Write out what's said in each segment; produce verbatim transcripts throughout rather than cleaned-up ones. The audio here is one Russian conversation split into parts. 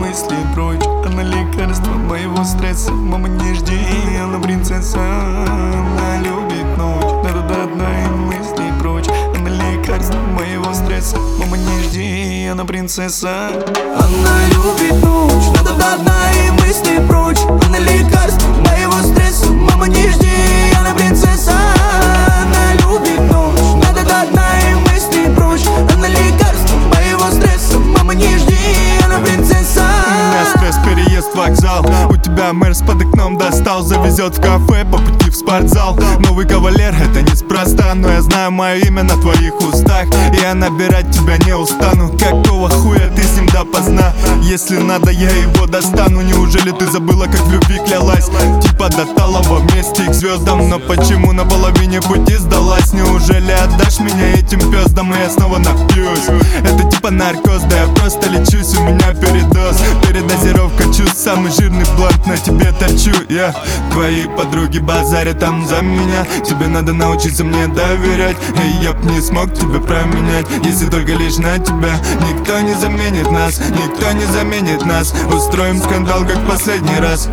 мысли прочь. Она лекарство моего стресса. Мама, не жди, она принцесса. Она любит ночь, надо до дна и мысли прочь. Она лекарство моего стресса. Мама, не жди, она принцесса. Она любит ночь, надо до дна и мысли прочь. Она лекарство моего стресса. Мама, не жди, она принцесса. Она любит ночь, надо до дна и мысли прочь. Она лекарство моего стресса. Мама, не жди, она принцесса. У меня стресс, переезд, вокзал. У тебя Мерс под окном достал. Завезет в кафе, по пути в спортзал. Новый кавалер, это неспроста. Но я знаю мое имя на твоих устах. И я набирать тебя не устану. Какого хуя ты с ним допоздна? Если надо, я его достану. Неужели ты забыла, как в любви клялась? Типа до талого вместе к звездам. Но почему на половине пути сдалась? Неужели отдашь меня этим пёздам? И я снова напьюсь. Это типа наркоз, да я просто лечусь. У меня передоз, передозировка чувств. Самый жирный блант на тебе торчу я. Твои подруги базарят там за меня. Тебе надо научиться мне доверять. И я б не смог тебя променять, если только лишь на тебя. Никто не заменит нас, никто не заменит нас. Устроим скандал, как последний раз.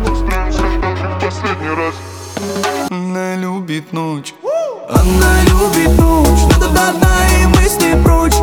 Она любит ночь, она любит ночь, надо до дна и мысли прочь.